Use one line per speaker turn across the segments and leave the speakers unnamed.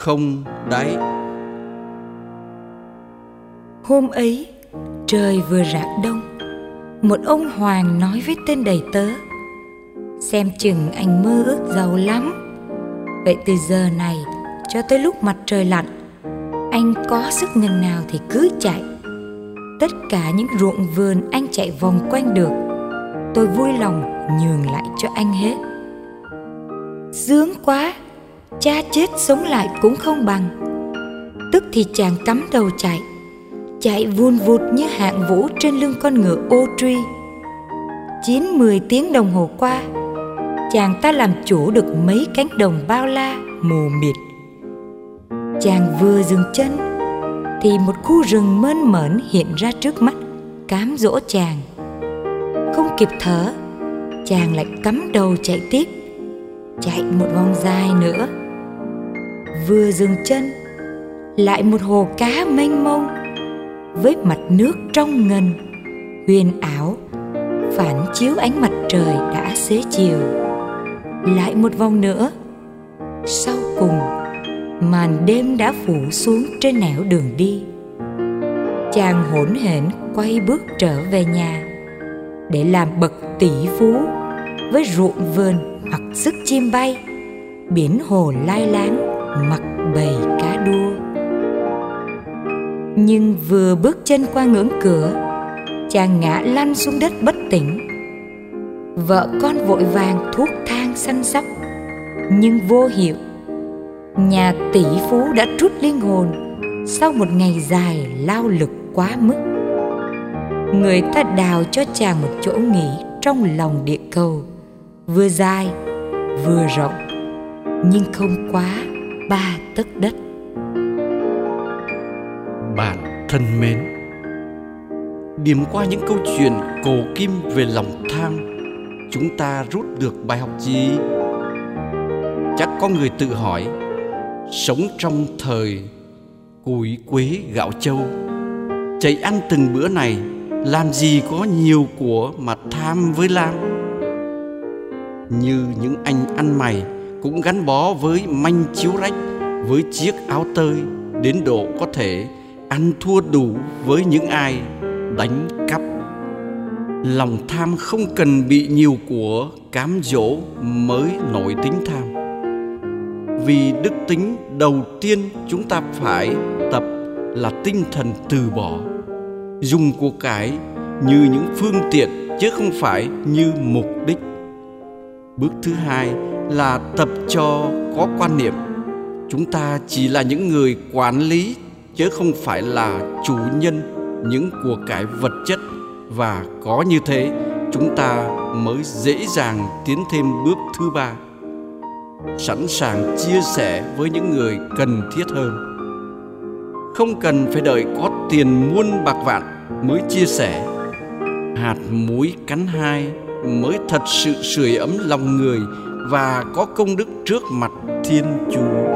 không đáy.
Hôm ấy, trời vừa rạng đông, một ông hoàng nói với tên đầy tớ: xem chừng anh mơ ước giàu lắm. Vậy từ giờ này cho tới lúc mặt trời lặn, anh có sức ngần nào thì cứ chạy. Tất cả những ruộng vườn anh chạy vòng quanh được, tôi vui lòng nhường lại cho anh hết. Sướng quá, cha chết sống lại cũng không bằng. Tức thì chàng cắm đầu chạy vun vụt như hạng vũ trên lưng con ngựa ô truy. 9-10 tiếng đồng hồ qua, chàng ta làm chủ được mấy cánh đồng bao la mù mịt. Chàng vừa dừng chân thì một khu rừng mơn mởn hiện ra trước mắt, cám dỗ chàng. Không kịp thở, chàng lại cắm đầu chạy tiếp, chạy một vòng dài nữa. Vừa dừng chân, lại một hồ cá mênh mông với mặt nước trong ngần, huyền ảo, phản chiếu ánh mặt trời đã xế chiều. Lại một vòng nữa, sau cùng màn đêm đã phủ xuống trên nẻo đường đi. Chàng hỗn hển quay bước trở về nhà để làm bậc tỷ phú với ruộng vườn mặc sức chim bay, biển hồ lai láng mặc bầy cá đua. Nhưng vừa bước chân qua ngưỡng cửa, chàng ngã lăn xuống đất bất tỉnh. Vợ con vội vàng thuốc thang săn sóc, nhưng vô hiệu. Nhà tỷ phú đã trút linh hồn sau một ngày dài lao lực quá mức. Người ta đào cho chàng một chỗ nghỉ trong lòng địa cầu, vừa dài vừa rộng, nhưng không quá 3 tấc đất.
Bạn thân mến, điểm qua những câu chuyện cổ kim về lòng tham, chúng ta rút được bài học gì? Chắc có người tự hỏi, sống trong thời củi quế gạo châu, chạy ăn từng bữa này, làm gì có nhiều của mà tham với lam. Như những anh ăn mày cũng gắn bó với manh chiếu rách, với chiếc áo tơi, đến độ có thể ăn thua đủ với những ai đánh cắp. Lòng tham không cần bị nhiều của cám dỗ mới nổi tính tham. Vì đức tính đầu tiên chúng ta phải tập là tinh thần từ bỏ, dùng của cải như những phương tiện chứ không phải như mục đích. Bước thứ hai là tập cho có quan niệm chúng ta chỉ là những người quản lý chứ không phải là chủ nhân những của cải vật chất, và có như thế chúng ta mới dễ dàng tiến thêm bước thứ ba, sẵn sàng chia sẻ với những người cần thiết hơn. Không cần phải đợi có tiền muôn bạc vạn mới chia sẻ. Hạt muối cắn hai mới thật sự sưởi ấm lòng người và có công đức trước mặt Thiên Chúa.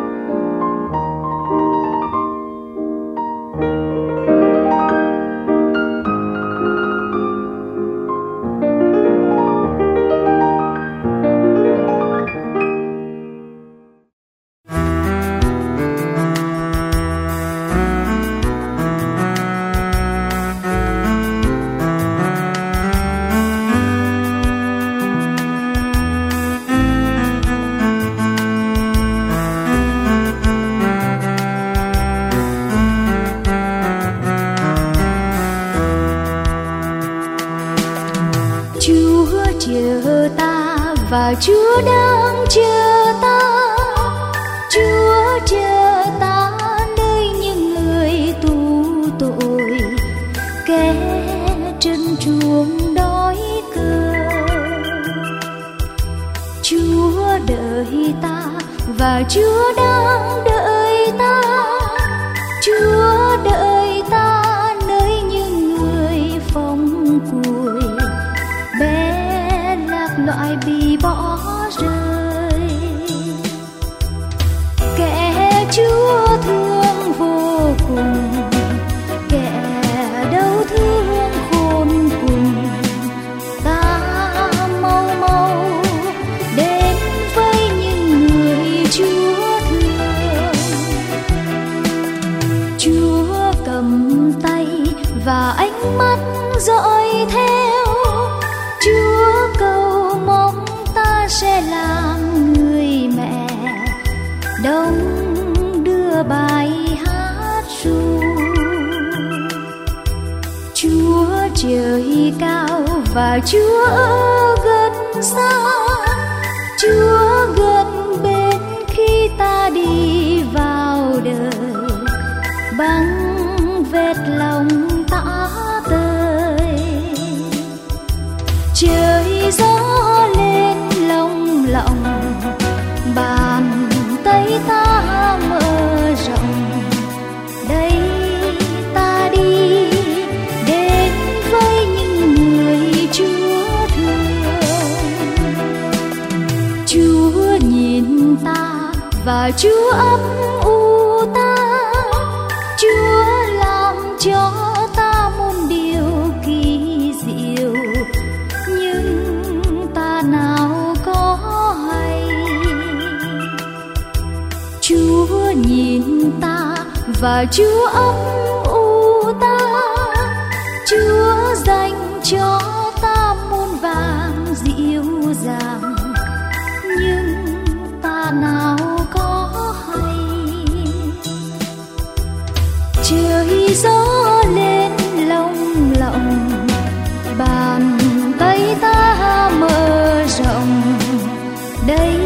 Chờ ta và Chúa đang chờ ta, Chúa chờ ta nơi những người tù tội, kẻ trần truồng đói cơm. Chúa đợi ta và Chúa đang đợi ta, Chúa đợi ta nơi những người phóng củi, bé lạc loại bị bỏ rơi. Kẻ Chúa thương vô cùng, kẻ đau thương khôn cùng, ta mau mau đến với những người Chúa thương. và ánh mắt dõi theo. Chúa cầu mong ta sẽ làm người mẹ đông đưa bài hát ru. Chúa trời cao và Chúa gần xa, Chúa gần bên khi ta đi vào đời, bằng vết lòng ta tơi. Trời gió lên lồng lộng, bàn tay ta mở rộng, đây ta đi đến với những người Chúa thương. Chúa nhìn ta và Chúa ấp u ta, Chúa làm cho ta muôn điều kỳ diệu, nhưng ta nào có hay. Chúa nhìn ta và Chúa ấp u ta, Chúa dành cho ta muôn vàng dịu dàng, nhưng ta nào có hay. Trời gió lên lồng lộng, bàn tay ta mở rộng, đây